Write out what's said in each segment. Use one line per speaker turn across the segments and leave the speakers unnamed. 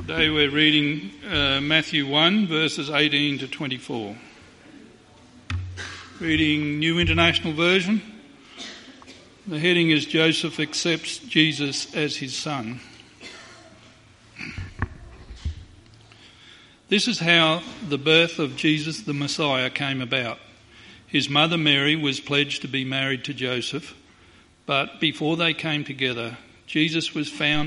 Today we're reading Matthew 1 verses 18 to 24. Reading New International Version. The heading is Joseph accepts Jesus as his son. This is how the birth of Jesus the Messiah came about. His mother Mary was pledged to be married to Joseph, but before they came together, she was found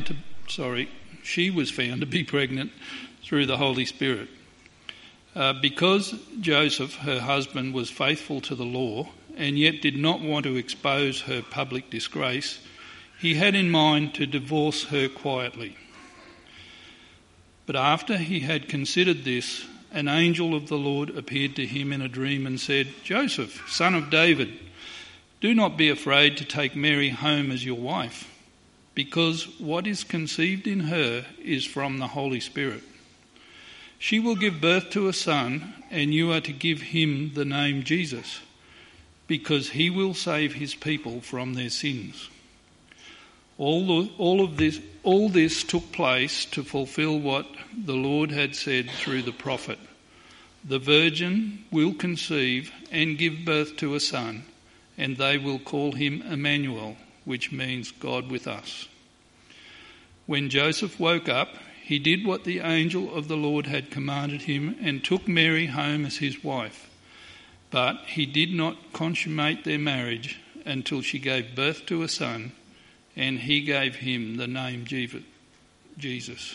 to be pregnant through the Holy Spirit. Because Joseph, her husband, was faithful to the law and yet did not want to expose her public disgrace, he had in mind to divorce her quietly. But after he had considered this, an angel of the Lord appeared to him in a dream and said, "Joseph, son of David, do not be afraid to take Mary home as your wife, because what is conceived in her is from the Holy Spirit. She will give birth to a son, and you are to give him the name Jesus, because he will save his people from their sins." All this took place to fulfill what the Lord had said through the prophet. "The virgin will conceive and give birth to a son, and they will call him Emmanuel," which means God with us. When Joseph woke up, he did what the angel of the Lord had commanded him and took Mary home as his wife. But he did not consummate their marriage until she gave birth to a son, and he gave him the name Jesus.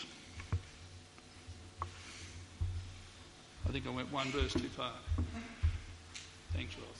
I think I went one verse too far. Thanks, Ross.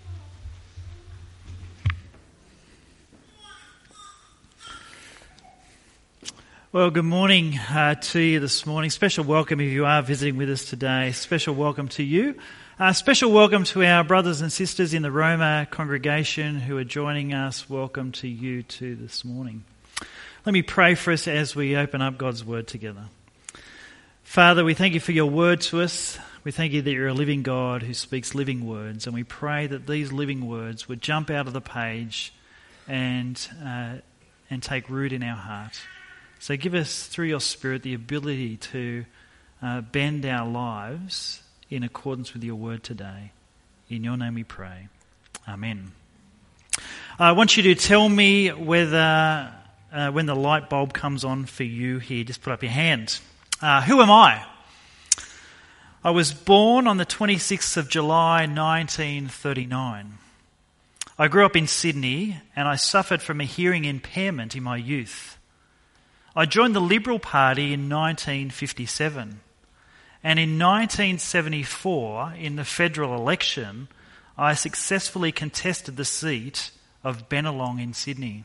Well, good morning to you this morning. Special welcome if you are visiting with us today. Special welcome to you. Special welcome to our brothers and sisters in the Roma congregation who are joining us. Welcome to you too this morning. Let me pray for us as we open up God's Word together. Father, we thank you for your Word to us. We thank you that you're a living God who speaks living words, and we pray that these living words would jump out of the page and take root in our heart. So give us, through your Spirit, the ability to bend our lives in accordance with your word today. In your name we pray. Amen. I want you to tell me whether, when the light bulb comes on for you here, just put up your hand. Who am I? I was born on the 26th of July 1939. I grew up in Sydney and I suffered from a hearing impairment in my youth. I joined the Liberal Party in 1957, and in 1974, in the federal election, I successfully contested the seat of Bennelong in Sydney.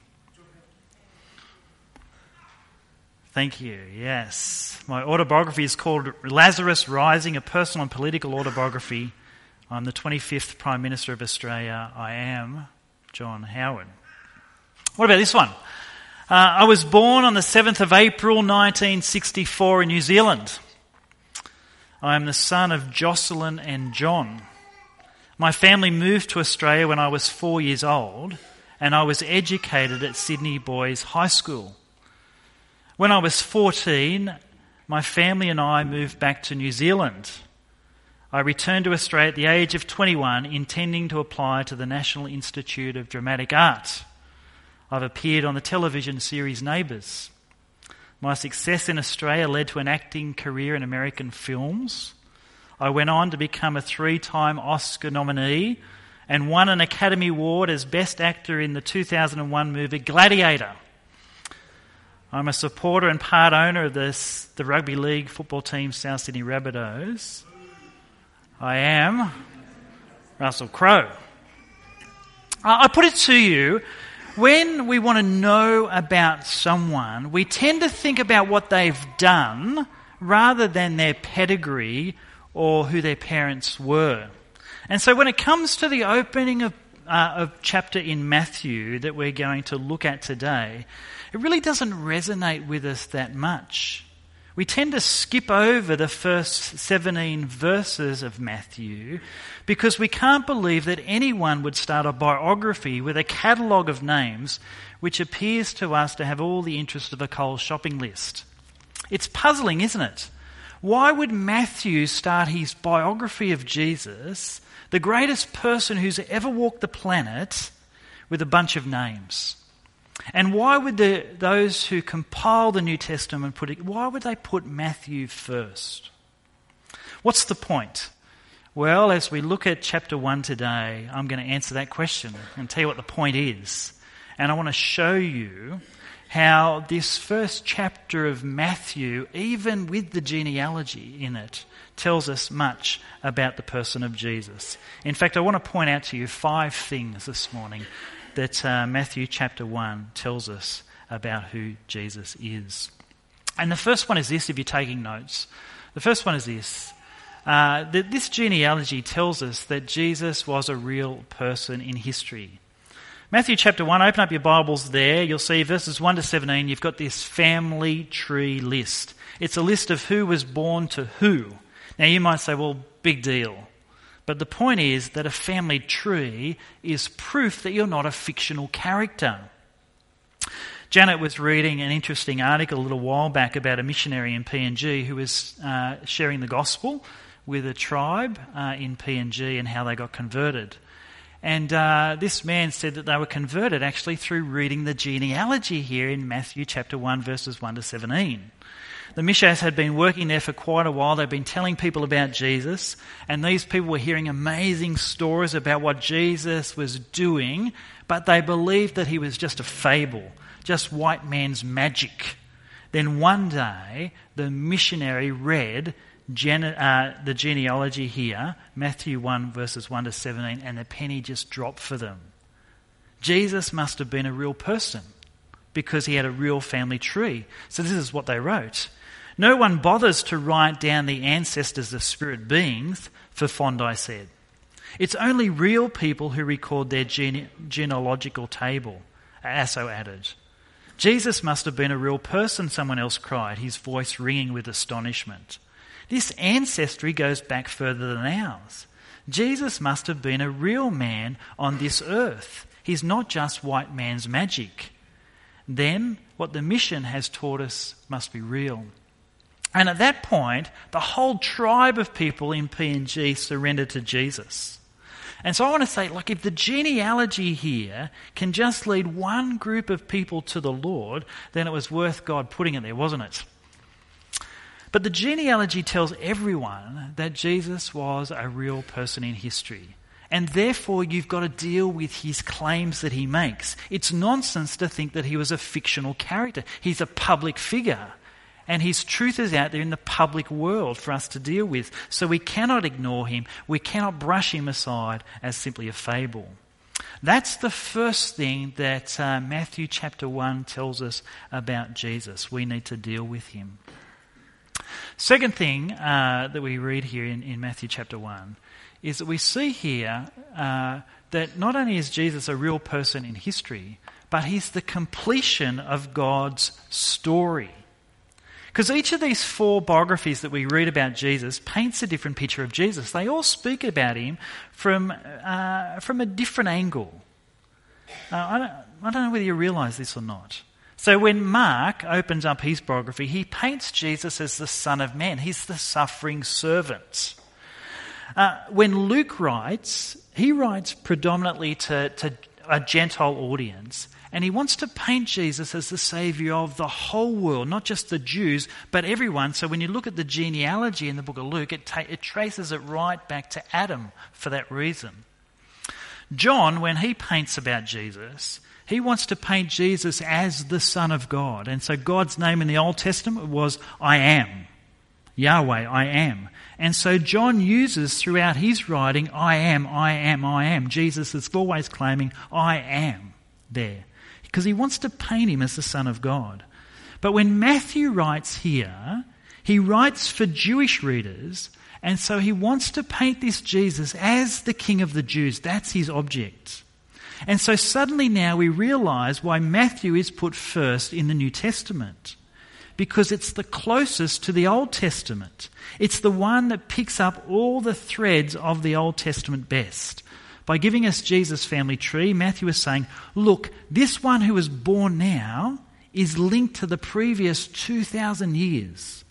Thank you, yes. My autobiography is called Lazarus Rising, a personal and political autobiography. I'm the 25th Prime Minister of Australia. I am John Howard. What about this one? I was born on the 7th of April 1964 in New Zealand. I am the son of Jocelyn and John. My family moved to Australia when I was 4 years old, and I was educated at Sydney Boys High School. When I was 14, my family and I moved back to New Zealand. I returned to Australia at the age of 21, intending to apply to the National Institute of Dramatic Art. I've appeared on the television series Neighbours. My success in Australia led to an acting career in American films. I went on to become a 3-time Oscar nominee and won an Academy Award as Best Actor in the 2001 movie Gladiator. I'm a supporter and part owner of the rugby league football team South Sydney Rabbitohs. I am Russell Crowe. I put it to you, when we want to know about someone, we tend to think about what they've done rather than their pedigree or who their parents were. And so when it comes to the opening of chapter in Matthew that we're going to look at today, it really doesn't resonate with us that much. We tend to skip over the first 17 verses of Matthew because we can't believe that anyone would start a biography with a catalogue of names which appears to us to have all the interest of a Coles shopping list. It's puzzling, isn't it? Why would Matthew start his biography of Jesus, the greatest person who's ever walked the planet, with a bunch of names? And why would those who compile the New Testament why would they put Matthew first? What's the point? Well, as we look at chapter 1 today, I'm going to answer that question and tell you what the point is. And I want to show you how this first chapter of Matthew, even with the genealogy in it, tells us much about the person of Jesus. In fact, I want to point out to you 5 things this morning that Matthew chapter 1 tells us about who Jesus is. And the first one is this, if you're taking notes. The first one is this. That this genealogy tells us that Jesus was a real person in history. Matthew chapter 1, open up your Bibles there. You'll see verses 1 to 17, you've got this family tree list. It's a list of who was born to who. Now you might say, well, big deal. But the point is that a family tree is proof that you're not a fictional character. Janet was reading an interesting article a little while back about a missionary in PNG who was sharing the gospel with a tribe in PNG and how they got converted. And this man said that they were converted actually through reading the genealogy here in Matthew chapter 1 verses 1 to 17. The missionaries had been working there for quite a while. They'd been telling people about Jesus, and these people were hearing amazing stories about what Jesus was doing, but they believed that he was just a fable, just white man's magic. Then one day, the missionary read the genealogy here, Matthew 1 verses 1 to 17, and the penny just dropped for them. Jesus must have been a real person because he had a real family tree. So this is what they wrote. No one bothers to write down the ancestors of spirit beings, for Fondi said. It's only real people who record their genealogical table, Asso added. Jesus must have been a real person, someone else cried, his voice ringing with astonishment. This ancestry goes back further than ours. Jesus must have been a real man on this earth. He's not just white man's magic. Then what the mission has taught us must be real. And at that point, the whole tribe of people in PNG surrendered to Jesus. And so I want to say, if the genealogy here can just lead one group of people to the Lord, then it was worth God putting it there, wasn't it? But the genealogy tells everyone that Jesus was a real person in history. And therefore, you've got to deal with his claims that he makes. It's nonsense to think that he was a fictional character. He's a public figure. And his truth is out there in the public world for us to deal with. So we cannot ignore him. We cannot brush him aside as simply a fable. That's the first thing that Matthew chapter 1 tells us about Jesus. We need to deal with him. Second thing that we read here in Matthew chapter 1 is that we see here that not only is Jesus a real person in history, but he's the completion of God's story. Because each of these 4 biographies that we read about Jesus paints a different picture of Jesus. They all speak about him from a different angle. I don't know whether you realise this or not. So when Mark opens up his biography, he paints Jesus as the Son of Man. He's the suffering servant. When Luke writes, he writes predominantly to a Gentile audience, and he wants to paint Jesus as the saviour of the whole world, not just the Jews, but everyone. So when you look at the genealogy in the book of Luke, it traces it right back to Adam for that reason. John, when he paints about Jesus, he wants to paint Jesus as the Son of God. And so God's name in the Old Testament was I am. Yahweh, I am. And so John uses throughout his writing, I am, I am, I am. Jesus is always claiming, I am there. Because he wants to paint him as the Son of God. But when Matthew writes here, he writes for Jewish readers, and so he wants to paint this Jesus as the King of the Jews. That's his object. And so suddenly now we realise why Matthew is put first in the New Testament. Because it's the closest to the Old Testament. It's the one that picks up all the threads of the Old Testament best. By giving us Jesus' family tree, Matthew is saying, look, this one who is born now is linked to the previous 2,000 years.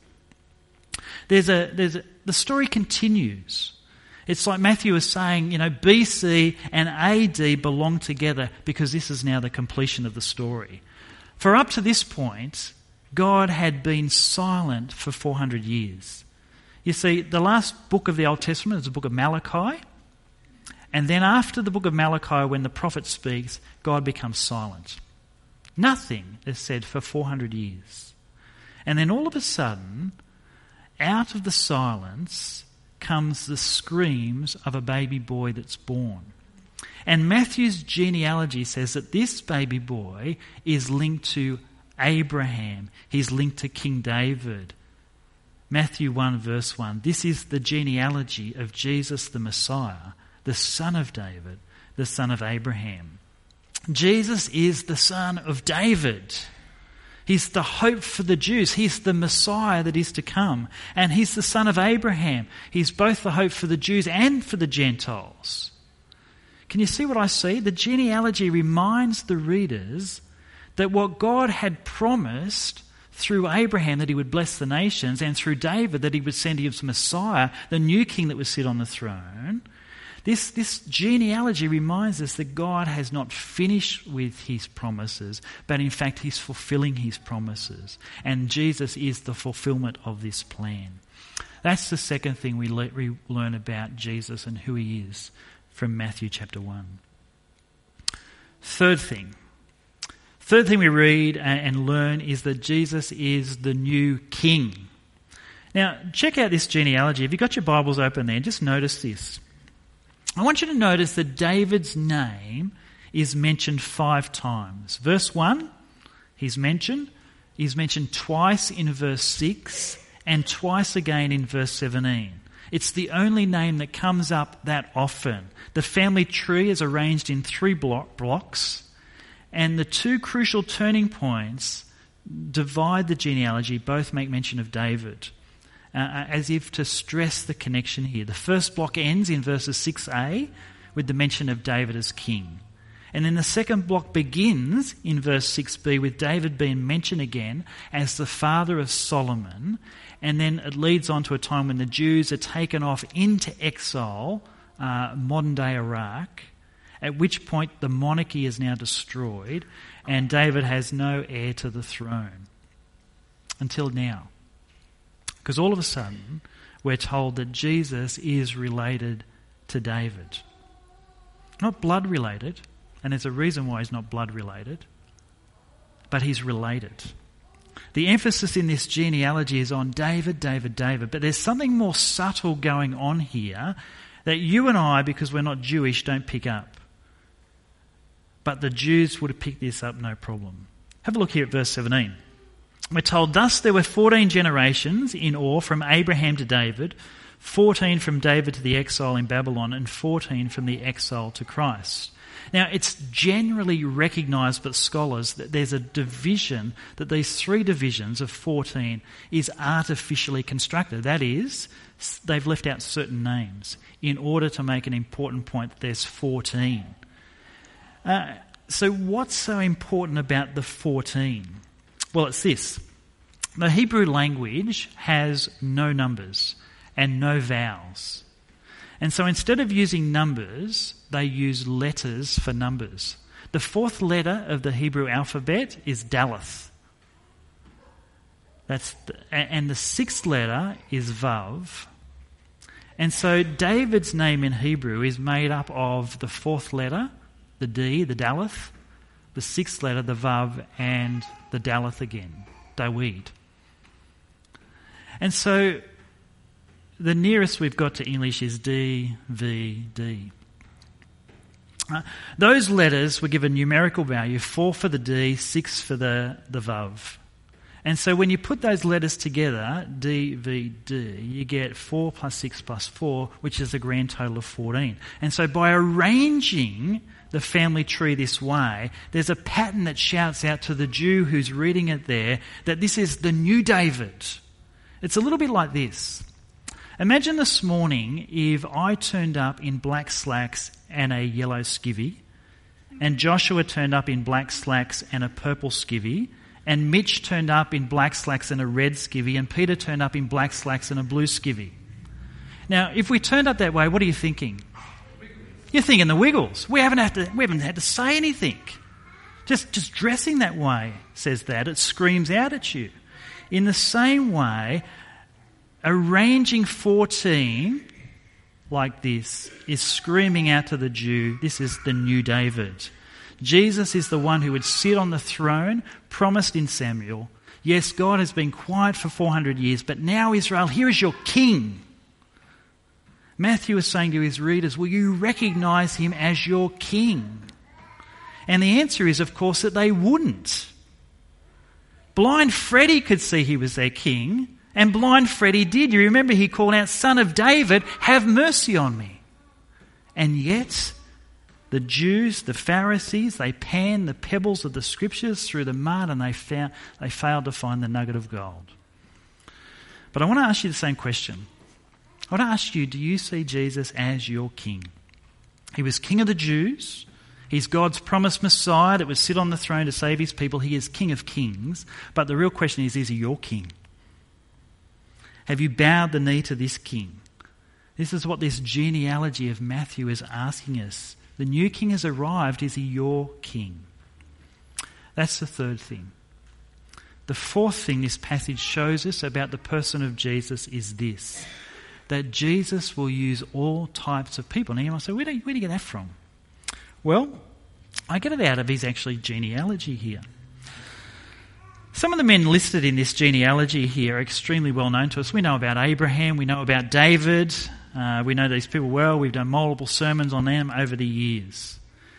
The story continues. It's like Matthew is saying, BC and AD belong together because this is now the completion of the story. For up to this point, God had been silent for 400 years. You see, the last book of the Old Testament is the book of Malachi. And then after the book of Malachi, when the prophet speaks, God becomes silent. Nothing is said for 400 years. And then all of a sudden, out of the silence comes the screams of a baby boy that's born. And Matthew's genealogy says that this baby boy is linked to Abraham. He's linked to King David. Matthew 1 verse 1. This is the genealogy of Jesus the Messiah, the son of David, the son of Abraham. Jesus is the son of David. He's the hope for the Jews. He's the Messiah that is to come. And he's the son of Abraham. He's both the hope for the Jews and for the Gentiles. Can you see what I see? The genealogy reminds the readers that what God had promised through Abraham, that he would bless the nations, and through David, that he would send his Messiah, the new king that would sit on the throne. This genealogy reminds us that God has not finished with his promises, but in fact he's fulfilling his promises. And Jesus is the fulfillment of this plan. That's the second thing we learn about Jesus and who he is from Matthew chapter 1. Third thing we read and learn is that Jesus is the new king. Now, check out this genealogy. If you've got your Bibles open there, just notice this. I want you to notice that David's name is mentioned 5 times. Verse 1, he's mentioned twice in verse 6 and twice again in verse 17. It's the only name that comes up that often. The family tree is arranged in 3 blocks, and the 2 crucial turning points divide the genealogy, both make mention of David. As if to stress the connection here. The first block ends in verses 6a with the mention of David as king. And then the second block begins in verse 6b with David being mentioned again as the father of Solomon. And then it leads on to a time when the Jews are taken off into exile, modern-day Iraq, at which point the monarchy is now destroyed and David has no heir to the throne. Until now. Because all of a sudden, we're told that Jesus is related to David. Not blood related, and there's a reason why he's not blood related, but he's related. The emphasis in this genealogy is on David, David, David, but there's something more subtle going on here that you and I, because we're not Jewish, don't pick up. But the Jews would have picked this up no problem. Have a look here at verse 17. We're told, thus there were 14 generations in all from Abraham to David, 14 from David to the exile in Babylon, and 14 from the exile to Christ. Now, it's generally recognised by scholars that there's a division, that these 3 divisions of 14 is artificially constructed. That is, they've left out certain names in order to make an important point that there's 14. So what's so important about the 14? Well, it's this. The Hebrew language has no numbers and no vowels. And so instead of using numbers, they use letters for numbers. The 4th letter of the Hebrew alphabet is Daleth. And the 6th letter is Vav. And so David's name in Hebrew is made up of the 4th letter, the D, the Daleth, the 6th letter, the Vav, and the Daleth again, Dawid. And so the nearest we've got to English is D, V, D. Those letters were given numerical value, 4 for the D, 6 for the Vav. And so when you put those letters together, D, V, D, you get 4 plus 6 plus 4, which is a grand total of 14. And so by arranging the family tree this way, there's a pattern that shouts out to the Jew who's reading it there that this is the new David. It's a little bit like this. Imagine this morning if I turned up in black slacks and a yellow skivvy, and Joshua turned up in black slacks and a purple skivvy, and Mitch turned up in black slacks and a red skivvy, and Peter turned up in black slacks and a blue skivvy. Now, if we turned up that way, what are you thinking? You're thinking the Wiggles. We haven't had to say anything. Just dressing that way says that. It screams out at you. In the same way, arranging 14 like this is screaming out to the Jew, this is the new David. Jesus is the one who would sit on the throne promised in Samuel. Yes, God has been quiet for 400 years, but now Israel, here is your king. Matthew is saying to his readers, will you recognise him as your king? And the answer is, of course, that they wouldn't. Blind Freddie could see he was their king, and blind Freddie did. You remember he called out, Son of David, have mercy on me. And yet, the Jews, the Pharisees, they panned the pebbles of the scriptures through the mud, and they failed to find the nugget of gold. But I want to ask you the same question. I want to ask you, do you see Jesus as your king? He was king of the Jews. He's God's promised Messiah that would sit on the throne to save his people. He is King of Kings. But the real question is he your king? Have you bowed the knee to this king? This is what this genealogy of Matthew is asking us. The new king has arrived. Is he your king? That's the third thing. The fourth thing this passage shows us about the person of Jesus is this, that Jesus will use all types of people. Now you might say, where do you get that from? Well, I get it out of his actually genealogy here. Some of the men listed in this genealogy here are extremely well known to us. We know about Abraham, we know about David, we know these people well, we've done multiple sermons on them over the years.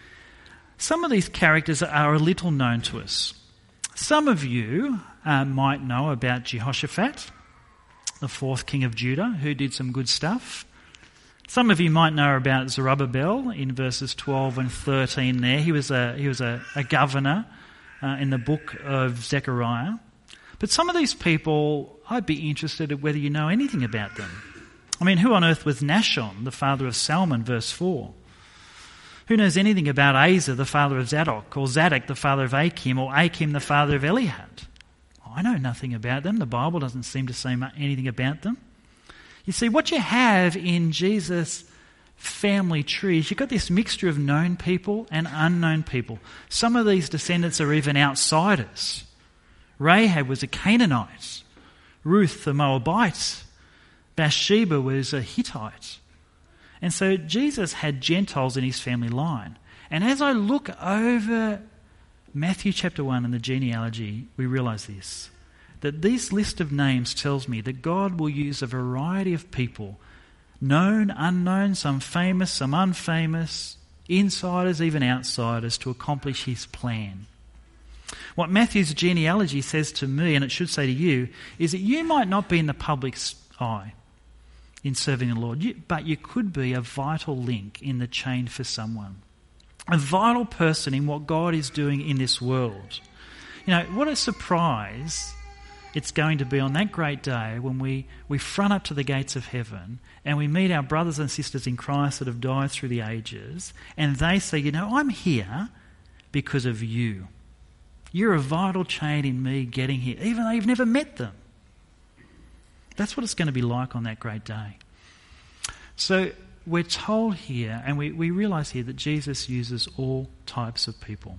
Some of these characters are a little known to us. Some of you might know about Jehoshaphat, the fourth king of Judah, who did some good stuff. Some of you might know about Zerubbabel in verses 12 and 13 there. He was a governor in the book of Zechariah. But some of these people, I'd be interested in whether you know anything about them. I mean, who on earth was Nashon, the father of Salmon, verse 4? Who knows anything about Asa, the father of Zadok, or Zadok, the father of Achim, or Achim, the father of Elihud? I know nothing about them. The Bible doesn't seem to say anything about them. You see, what you have in Jesus' family tree is you've got this mixture of known people and unknown people. Some of these descendants are even outsiders. Rahab was a Canaanite. Ruth, the Moabite. Bathsheba was a Hittite. And so Jesus had Gentiles in his family line. And as I look over Matthew chapter 1 and the genealogy, we realise this, that this list of names tells me that God will use a variety of people, known, unknown, some famous, some unfamous, insiders, even outsiders, to accomplish his plan. What Matthew's genealogy says to me, and it should say to you, is that you might not be in the public's eye in serving the Lord, but you could be a vital link in the chain for someone. A vital person in what God is doing in this world. You know, what a surprise it's going to be on that great day when we front up to the gates of heaven and we meet our brothers and sisters in Christ that have died through the ages, and they say, you know, I'm here because of you. You're a vital chain in me getting here, even though you've never met them. That's what it's going to be like on that great day. So we're told here, and we realise here, that Jesus uses all types of people.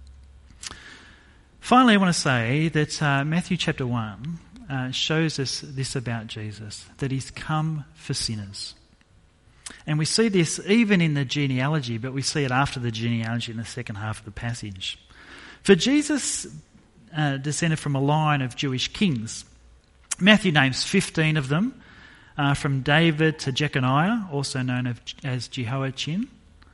Finally, I want to say that Matthew chapter 1 shows us this about Jesus, that he's come for sinners. And we see this even in the genealogy, but we see it after the genealogy in the second half of the passage. For Jesus descended from a line of Jewish kings. Matthew names 15 of them, from David to Jeconiah, also known as Jehoiachin.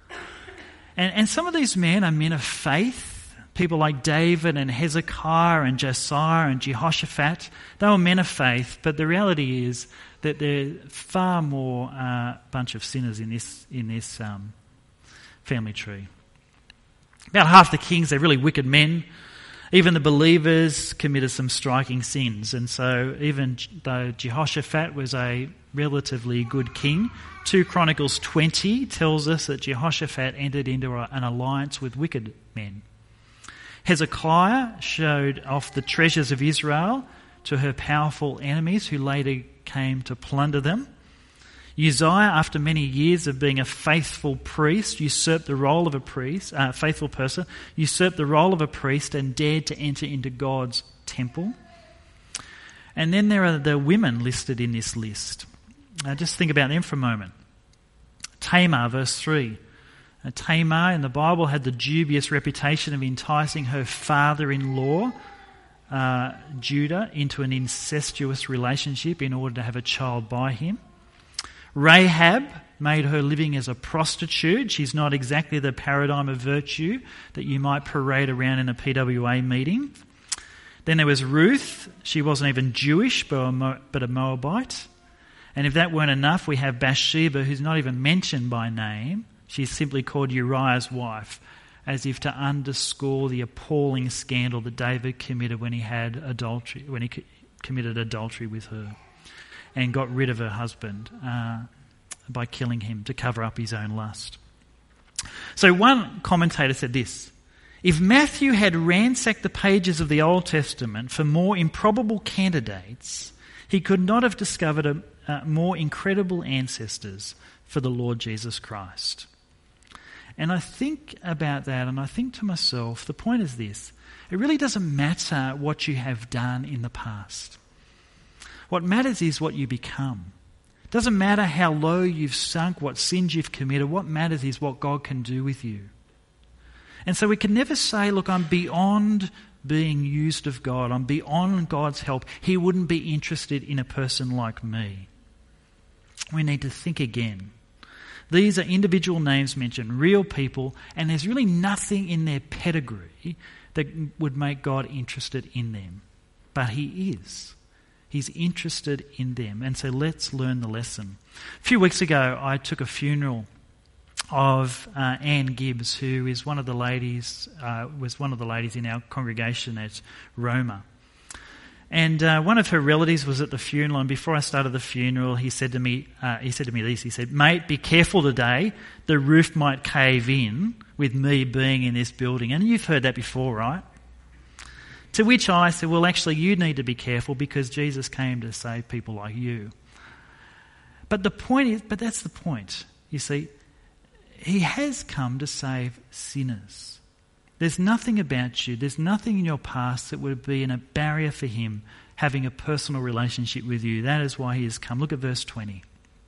And some of these men are men of faith. People like David and Hezekiah and Josiah and Jehoshaphat, they were men of faith, but the reality is that they're far more a bunch of sinners in this family tree. About half the kings, they're really wicked men. Even the believers committed some striking sins, and so even though Jehoshaphat was a relatively good king, 2 Chronicles 20 tells us that Jehoshaphat entered into an alliance with wicked men. Hezekiah showed off the treasures of Israel to her powerful enemies who later came to plunder them. Uzziah, after many years of being a faithful priest, usurped the role of a priest, faithful person, usurped the role of a priest and dared to enter into God's temple. And then there are the women listed in this list. Just think about them for a moment. Tamar, verse 3. Tamar in the Bible had the dubious reputation of enticing her father-in-law, Judah, into an incestuous relationship in order to have a child by him. Rahab made her living as a prostitute. She's not exactly the paradigm of virtue that you might parade around in a PWA meeting. Then there was Ruth. She wasn't even Jewish, but a Moabite. And if that weren't enough, we have Bathsheba, who's not even mentioned by name. She's simply called Uriah's wife, as if to underscore the appalling scandal that David committed when he committed adultery with her and got rid of her husband by killing him to cover up his own lust. So one commentator said this: if Matthew had ransacked the pages of the Old Testament for more improbable candidates, he could not have discovered more incredible ancestors for the Lord Jesus Christ. And I think about that and I think to myself, the point is this: it really doesn't matter what you have done in the past. What matters is what you become. It doesn't matter how low you've sunk, what sins you've committed. What matters is what God can do with you. And so we can never say, look, I'm beyond being used of God. I'm beyond God's help. He wouldn't be interested in a person like me. We need to think again. These are individual names mentioned, real people, and there's really nothing in their pedigree that would make God interested in them. But He is. He's interested in them. And so let's learn the lesson. A few weeks ago, I took a funeral of Anne Gibbs, who is one of the ladies, was one of the ladies in our congregation at Roma. And one of her relatives was at the funeral, and before I started the funeral, he said to me this. He said, "Mate, be careful today. The roof might cave in with me being in this building." And you've heard that before, right? To which I said, well, actually, you need to be careful because Jesus came to save people like you. But that's the point. You see, He has come to save sinners. There's nothing about you, there's nothing in your past that would be a barrier for Him having a personal relationship with you. That is why He has come. Look at verse 20.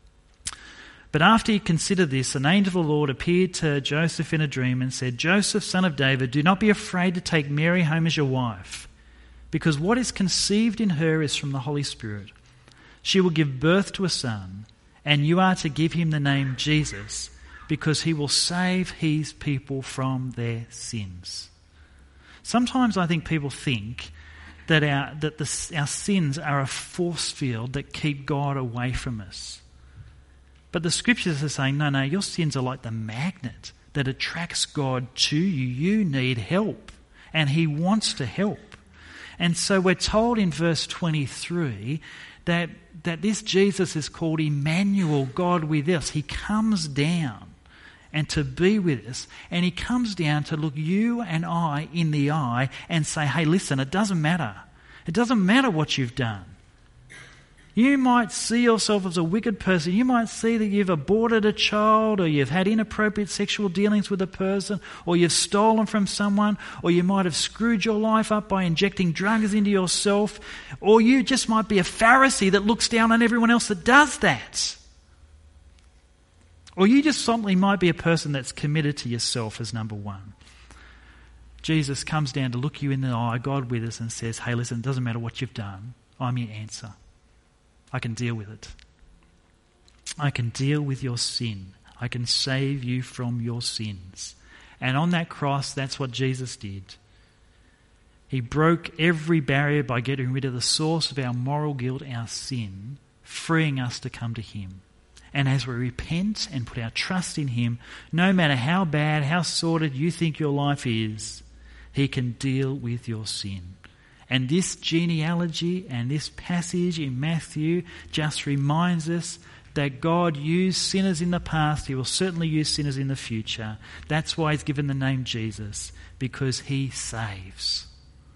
But after he considered this, an angel of the Lord appeared to Joseph in a dream and said, "Joseph, son of David, do not be afraid to take Mary home as your wife, because what is conceived in her is from the Holy Spirit. She will give birth to a son, and you are to give him the name Jesus, because he will save his people from their sins." Sometimes I think people think that our sins are a force field that keep God away from us. But the scriptures are saying, no, your sins are like the magnet that attracts God to you. You need help, and He wants to help. And so we're told in verse 23 that this Jesus is called Emmanuel, God with us. He comes down and to be with us, and He comes down to look you and I in the eye and say, hey, listen, it doesn't matter. It doesn't matter what you've done. You might see yourself as a wicked person. You might see that you've aborted a child, or you've had inappropriate sexual dealings with a person, or you've stolen from someone, or you might have screwed your life up by injecting drugs into yourself, or you just might be a Pharisee that looks down on everyone else that does that. Or you just simply might be a person that's committed to yourself as number one. Jesus comes down to look you in the eye, God with us, and says, hey, listen, it doesn't matter what you've done. I'm your answer. I can deal with it. I can deal with your sin. I can save you from your sins. And on that cross, that's what Jesus did. He broke every barrier by getting rid of the source of our moral guilt, our sin, freeing us to come to Him. And as we repent and put our trust in Him, no matter how bad, how sordid you think your life is, He can deal with your sin. And this genealogy and this passage in Matthew just reminds us that God used sinners in the past. He will certainly use sinners in the future. That's why he's given the name Jesus, because he saves.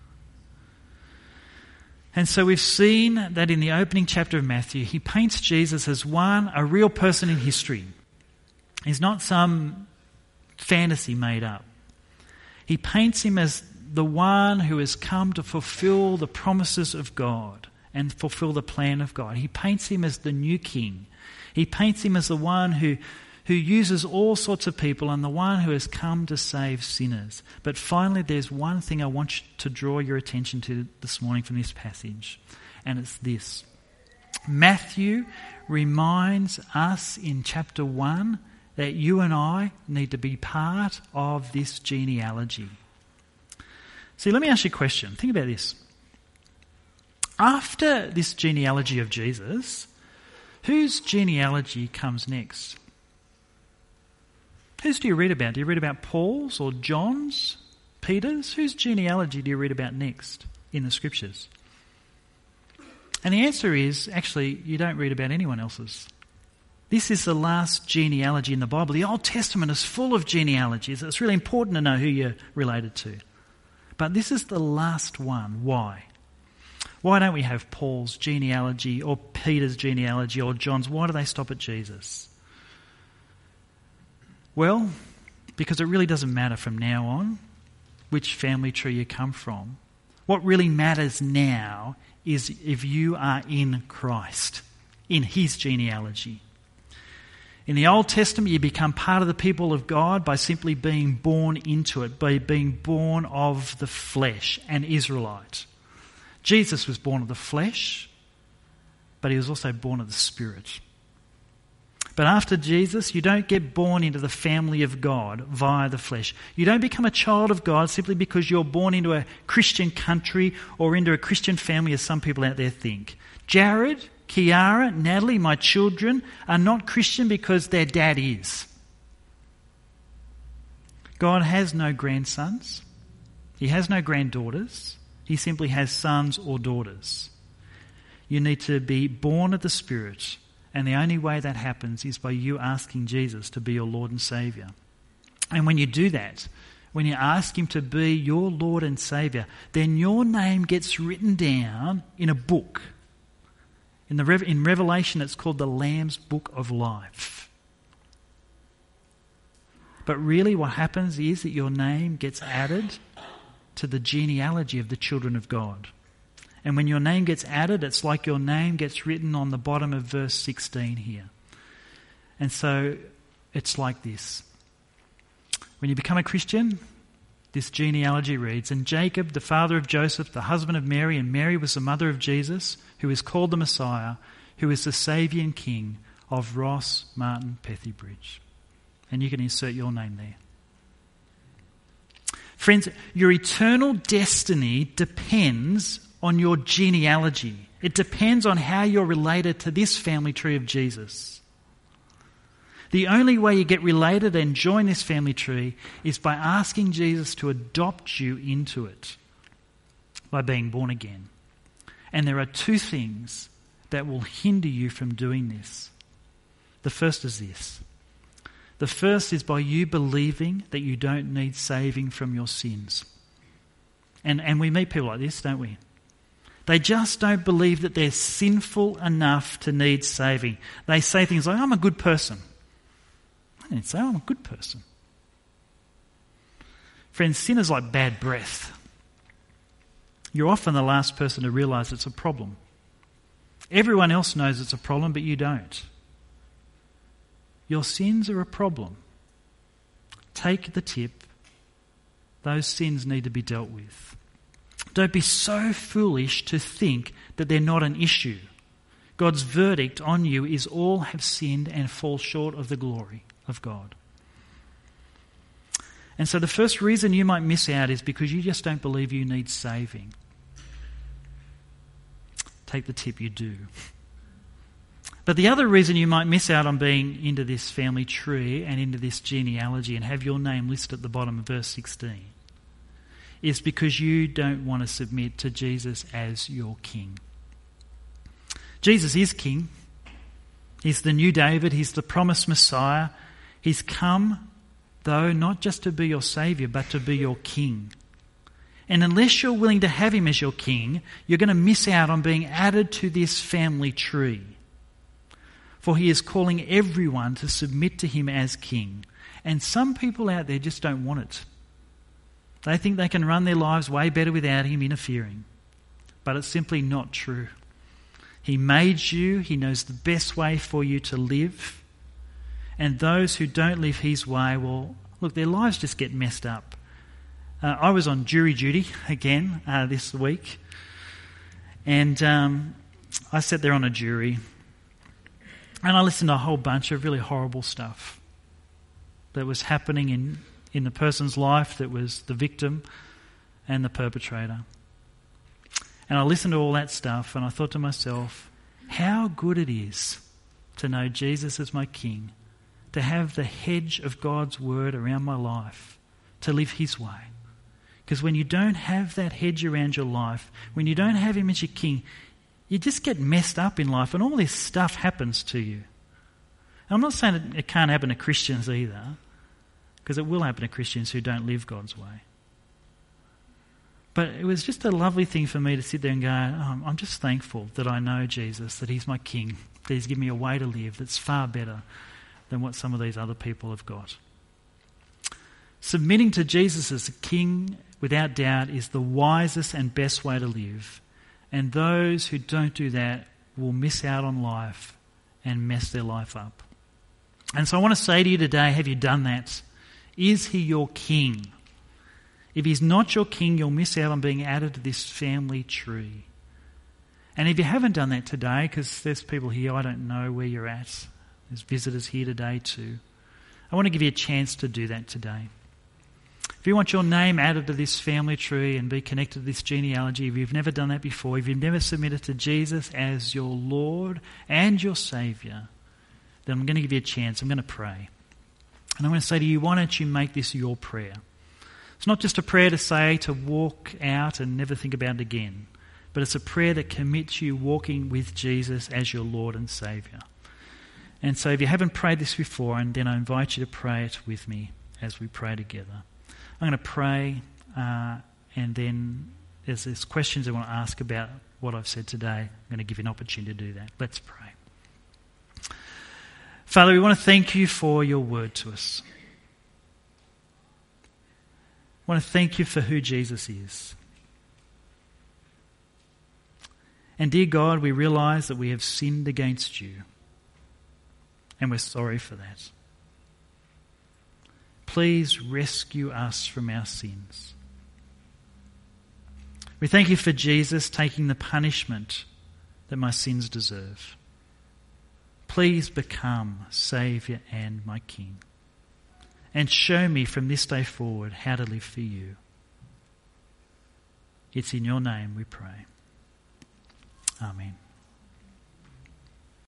And so we've seen that in the opening chapter of Matthew, he paints Jesus as a real person in history. He's not some fantasy made up. He paints him as the one who has come to fulfill the promises of God and fulfill the plan of God. He paints him as the new king. He paints him as the one who uses all sorts of people and the one who has come to save sinners. But finally, there's one thing I want to draw your attention to this morning from this passage, and it's this. Matthew reminds us in chapter 1 that you and I need to be part of this genealogy. See, let me ask you a question. Think about this. After this genealogy of Jesus, whose genealogy comes next? Whose do you read about? Do you read about Paul's or John's, Peter's? Whose genealogy do you read about next in the Scriptures? And the answer is, actually, you don't read about anyone else's. This is the last genealogy in the Bible. The Old Testament is full of genealogies. It's really important to know who you're related to. But this is the last one. Why? Why don't we have Paul's genealogy or Peter's genealogy or John's? Why do they stop at Jesus? Well, because it really doesn't matter from now on which family tree you come from. What really matters now is if you are in Christ, in his genealogy. In the Old Testament, you become part of the people of God by simply being born into it, by being born of the flesh, an Israelite. Jesus was born of the flesh, but he was also born of the Spirit. But after Jesus, you don't get born into the family of God via the flesh. You don't become a child of God simply because you're born into a Christian country or into a Christian family, as some people out there think. Jared, Kiara, Natalie, my children, are not Christian because their dad is. God has no grandsons. He has no granddaughters. He simply has sons or daughters. You need to be born of the Spirit. And the only way that happens is by you asking Jesus to be your Lord and Saviour. And when you do that, when you ask him to be your Lord and Saviour, then your name gets written down in a book. In Revelation, it's called the Lamb's Book of Life. But really what happens is that your name gets added to the genealogy of the children of God. And when your name gets added, it's like your name gets written on the bottom of verse 16 here. And so it's like this. When you become a Christian, this genealogy reads, and Jacob, the father of Joseph, the husband of Mary, and Mary was the mother of Jesus, who is called the Messiah, who is the Saviour and King of Ross, Martin, Pethiebridge. And you can insert your name there. Friends, your eternal destiny depends on your genealogy. It depends on how you're related to this family tree of Jesus. The only way you get related and join this family tree is by asking Jesus to adopt you into it, by being born again. And there are two things that will hinder you from doing this. The first is this. The first is by you believing that you don't need saving from your sins. And we meet people like this, don't we? They just don't believe that they're sinful enough to need saving. They say things like, I'm a good person. I didn't say I'm a good person. Friends, sin is like bad breath. You're often the last person to realise it's a problem. Everyone else knows it's a problem, but you don't. Your sins are a problem. Take the tip. Those sins need to be dealt with. Don't be so foolish to think that they're not an issue. God's verdict on you is all have sinned and fall short of the glory of God. And so the first reason you might miss out is because you just don't believe you need saving. Take the tip, you do. But the other reason you might miss out on being into this family tree and into this genealogy and have your name listed at the bottom of verse 16 is because you don't want to submit to Jesus as your King. Jesus is King. He's the new David. He's the promised Messiah. He's come, though, not just to be your Saviour, but to be your King. And unless you're willing to have him as your King, you're going to miss out on being added to this family tree. For he is calling everyone to submit to him as King. And some people out there just don't want it. They think they can run their lives way better without him interfering. But it's simply not true. He made you. He knows the best way for you to live. And those who don't live his way, well, look, their lives just get messed up. I was on jury duty again this week. And I sat there on a jury. And I listened to a whole bunch of really horrible stuff that was happening in the person's life that was the victim and the perpetrator. And I listened to all that stuff and I thought to myself, how good it is to know Jesus as my King, to have the hedge of God's word around my life, to live his way. Because when you don't have that hedge around your life, when you don't have him as your King, you just get messed up in life and all this stuff happens to you. And I'm not saying it can't happen to Christians either, because it will happen to Christians who don't live God's way. But it was just a lovely thing for me to sit there and go, oh, I'm just thankful that I know Jesus, that he's my King, that he's given me a way to live that's far better than what some of these other people have got. Submitting to Jesus as a King, without doubt, is the wisest and best way to live. And those who don't do that will miss out on life and mess their life up. And so I want to say to you today, have you done that? Is he your King? If he's not your King, you'll miss out on being added to this family tree. And if you haven't done that today, because there's people here, I don't know where you're at. There's visitors here today too. I want to give you a chance to do that today. If you want your name added to this family tree and be connected to this genealogy, if you've never done that before, if you've never submitted to Jesus as your Lord and your Saviour, then I'm going to give you a chance. I'm going to pray. And I'm going to say to you, why don't you make this your prayer? It's not just a prayer to say to walk out and never think about it again, but it's a prayer that commits you walking with Jesus as your Lord and Saviour. And so if you haven't prayed this before, and then I invite you to pray it with me as we pray together. I'm going to pray, and then there's questions I want to ask about what I've said today. I'm going to give you an opportunity to do that. Let's pray. Father, we want to thank you for your word to us. I want to thank you for who Jesus is. And dear God, we realise that we have sinned against you, and we're sorry for that. Please rescue us from our sins. We thank you for Jesus taking the punishment that my sins deserve. Please become Saviour and my King. And show me from this day forward how to live for you. It's in your name we pray. Amen.